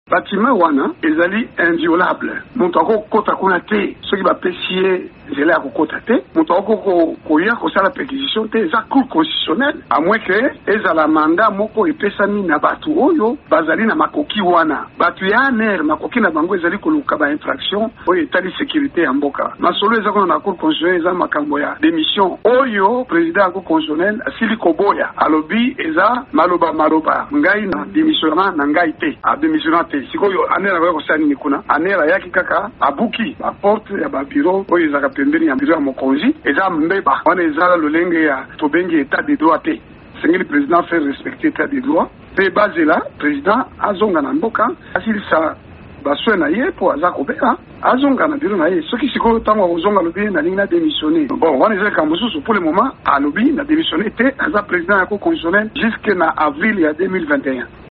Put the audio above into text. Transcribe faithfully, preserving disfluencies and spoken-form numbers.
bâtiment wana ezali inviolable. Moto akokota kuna te soki bapesi nzela ya kokota te. Moto akoko koya kosala perquisition te eza cour constitutionnelle à moins que ezala mandat moko epesani na batu oyo bazali na makoki wana. Batu ya aner makoki na bango ezali koluka ba infraction oyo etali sécurité ya mboka. Masolo eza kuna na cour constitutionnelle eza makambo ya démission oyo président ya cour constitutionnelle asili koboya alobi eza maloba maloba ngai na démissionnant na ngai te a démissionnant te sikoyo anera ko kosani ni kuna anera yaki kaka abuki ba porte ya ba bureau oyo ezaka pembeni ya bureau ya mokonzi eza mbeba wana ezala lolenge ya tobengi état de droit te sengeli président fait respecter état de droit pe bazela président azonga na mboka asilisa baswe na ye po aza kobela azonga na bureau na ye soki sikoyo tango ozonga lobi na lingi na démissionner bon wana ezali kambo susu pour le moment alobi na démissionner te aza président ya cour constitutionnelle jusque na avril ya deux mille vingt et un.